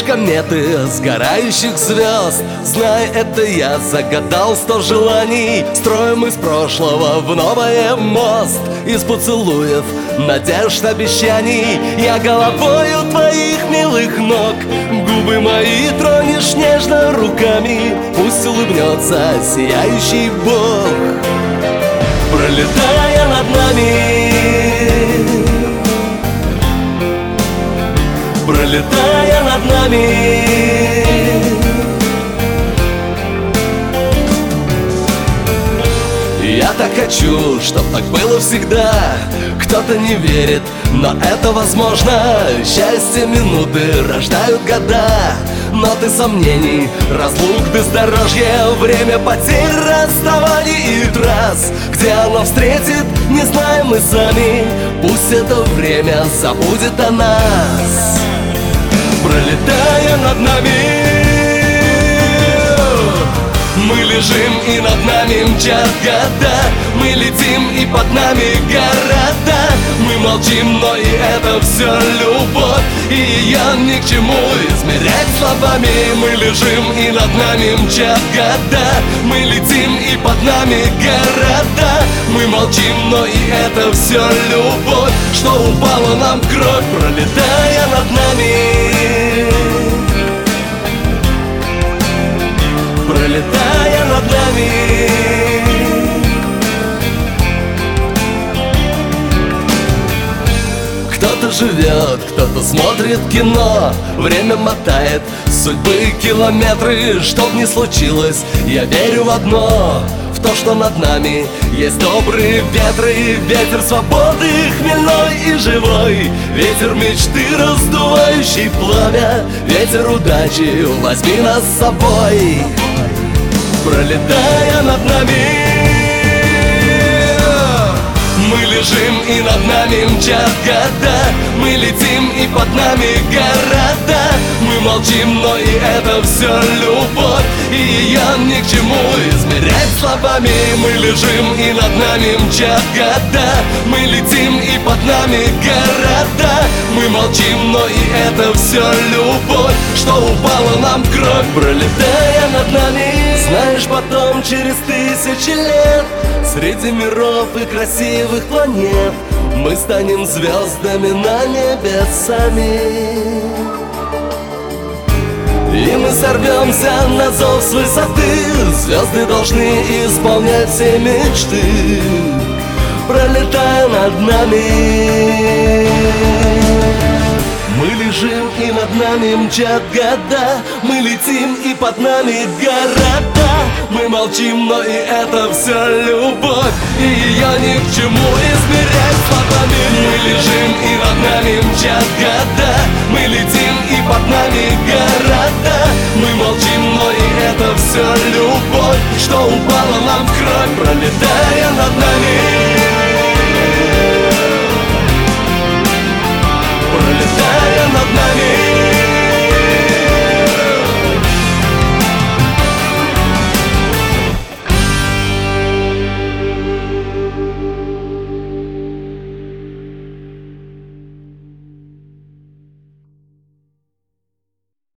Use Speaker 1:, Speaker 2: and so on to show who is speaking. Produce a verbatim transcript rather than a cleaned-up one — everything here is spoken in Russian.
Speaker 1: видишь кометы сгорающих звезд. Знай, это я загадал сто желаний. Строим из прошлого в новое мост. Из поцелуев, надежд, обещаний. Я головою твоих милых ног. Губы мои тронешь нежно руками. Пусть улыбнется сияющий Бог, пролетая над нами, пролетая над нами. Я так хочу, чтоб так было всегда. Кто-то не верит, но это возможно. Счастье минуты рождают года. Но ты сомнений, разлук, бездорожье, время потерь, расставаний и трасс. Где оно встретит, не знаем мы сами. Пусть это время забудет о нас, пролетая над нами. Мы лежим, и над нами мчат года. Мы летим, и под нами города. Мы молчим, но и это все любовь. И ее ни к чему измерять словами. Мы лежим, и над нами мчат года. Мы летим, и под нами города. Мы молчим, но и это все любовь. Что упала нам в кровь, пролетая над нами, пролетая над нами. Кто-то живет, кто-то смотрит кино. Время мотает судьбы километры. Что б ни случилось, я верю в одно: в то, что над нами есть добрые ветры. Ветер свободы, хмельной и живой. Ветер мечты, раздувающий пламя. Ветер удачи, возьми нас с собой, пролетая над нами. Мы лежим, и над нами мчат года. Мы летим, и под нами города. Мы молчим, но и это все любовь. И ее ни к чему измерять словами. Мы лежим, и над нами мчат года. Мы летим, и под нами города. Мы молчим, но и это все любовь. Что упала нам в кровь, пролетая над нами. Знаешь, потом, через тысячи лет, среди миров и красивых планет, мы станем звездами на небе сами. И мы сорвемся на зов с высоты. Звезды должны исполнять все мечты, пролетая над нами. Мы лежим, и над нами мчат года. Мы летим, и под нами города. Мы молчим, но и это все любовь. И ее ни к чему измерять словами. Мы лежим, и над нами мчат года. Мы летим, и под нами города. Мы молчим, но и это все любовь. Что упала нам в кровь, пролетая над нами.